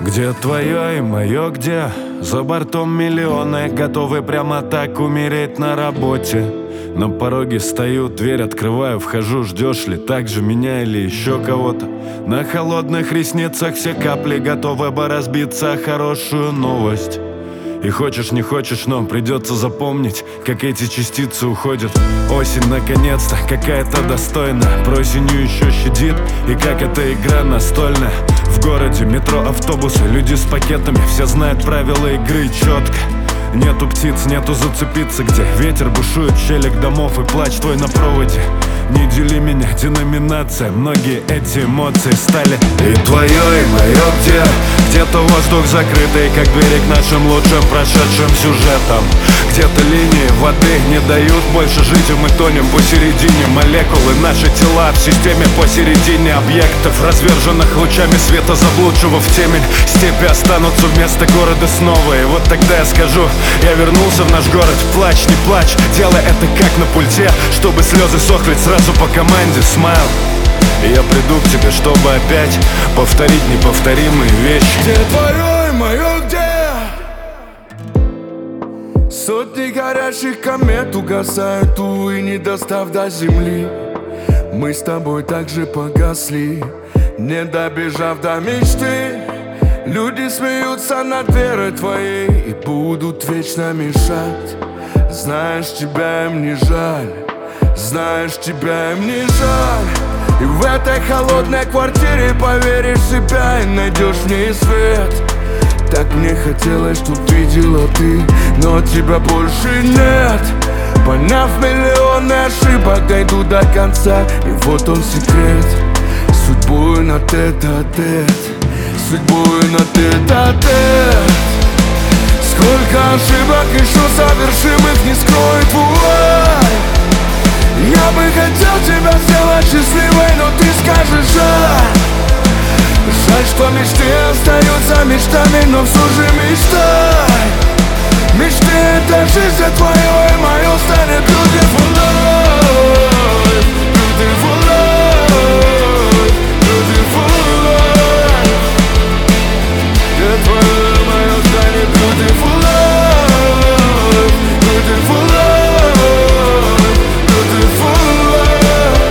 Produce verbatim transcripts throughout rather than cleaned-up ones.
Где твое и мое где? За бортом миллионы, готовы прямо так умереть на работе. На пороге стою, дверь открываю, вхожу, ждешь ли так же меня или еще кого-то? На холодных ресницах все капли готовы бы разбиться о хорошую новость. И хочешь не хочешь, но придется запомнить, как эти частицы уходят. Осень наконец-то какая-то достойная, просенью еще щадит, и как эта игра настольная. В городе метро, автобусы, люди с пакетами, все знают правила игры четко. Нету птиц, нету зацепиться, где ветер бушует, щелек домов и плач твой на проводе. Не дели меня, деноминация, многие эти эмоции стали. И твое, и мое где? Где-то воздух закрытый, как двери к нашим лучшим прошедшим сюжетам. Где-то линии воды не дают больше жить, и мы тонем посередине. Молекулы, наши тела в системе посередине объектов, разверженных лучами света, заблудшего в темень. Степи останутся вместо города снова, и вот тогда я скажу: я вернулся в наш город. Плачь, не плачь, делай это как на пульте, чтобы слезы сохли сразу по команде. Смайл. И я приду к тебе, чтобы опять повторить неповторимые вещи. Где твое и мое где? Сотни горящих комет угасают, увы, не достав до земли. Мы с тобой также погасли, не добежав до мечты. Люди смеются над верой твоей и будут вечно мешать. Знаешь, тебя им не жаль, знаешь, тебя им не жаль. И в этой холодной квартире поверишь в себя и найдешь в ней свет. Так мне хотелось, чтоб видела ты, но тебя больше нет. Поняв миллионы ошибок, дойду до конца, и вот он секрет. Судьбою на тет-а-тет, судьбою на тет-а-тет. Сколько ошибок еще совершим, их не скроет вуаль. Я бы хотел тебя сделать счастливой, но ты скажешь жаль. Жаль, что мечты остаются мечтами, но все же мечтай. Мечты — это жизнь, а твое и мое станет beautiful life. Beautiful life, beautiful life. Где твое и мое станет beautiful life. Beautiful life, beautiful life.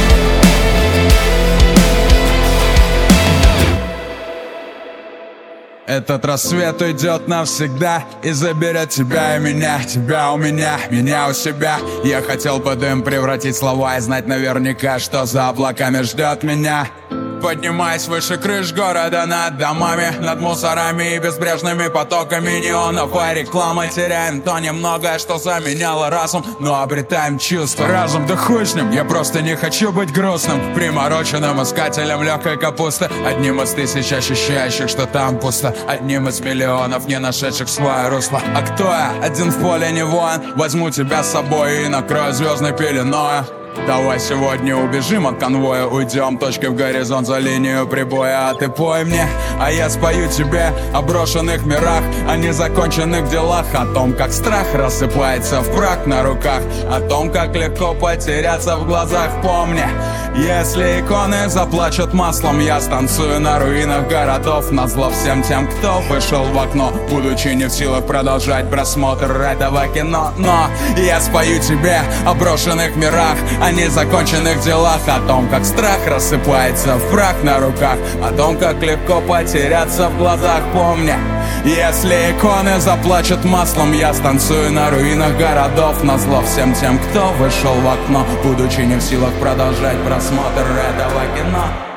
Этот рассвет уйдет навсегда и заберет тебя и меня, тебя у меня, меня у себя. Я хотел бы дым превратить слова и знать наверняка, что за облаками ждет меня. Поднимаясь выше крыш города, над домами, над мусорами и безбрежными потоками неонов и рекламы, теряем то немногое, что заменяло разум, но обретаем чувство. Разум, да хуй с ним, я просто не хочу быть грустным, примороченным искателем легкой капусты, одним из тысяч ощущающих, что там пусто, одним из миллионов, не нашедших свое русло. А кто я? Один в поле не воин. Возьму тебя с собой и накрою звездной пеленой. Давай сегодня убежим от конвоя, уйдем точкой в горизонт за линию прибоя. А ты пой мне, а я спою тебе о брошенных мирах, о незаконченных делах, о том, как страх рассыпается в прах на руках, о том, как легко потеряться в глазах. Помни, если иконы заплачут маслом, я станцую на руинах городов, назло всем тем, кто вышел в окно, будучи не в силах продолжать просмотр этого кино. Но я спою тебе о брошенных мирах, о незаконченных делах, о том, как страх рассыпается в прах на руках, о том, как легко потеряться в глазах. Помни, если иконы заплачут маслом, я станцую на руинах городов, назло всем тем, кто вышел в окно, будучи не в силах продолжать просмотр этого кино.